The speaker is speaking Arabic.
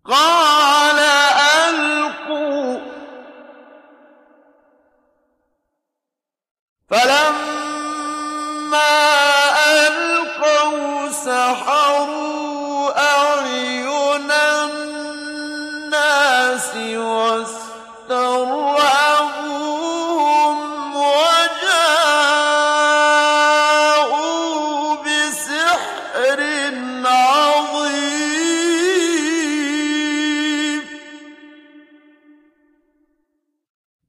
قَالَ أَلْقُوا ۖ فَلَمَّا أَلْقَوْا سَحَرُوا أَعْيُنَ النَّاسِ وَاسْتَرْهَبُوهُمْ وَجَاءُوا بِسِحْرٍ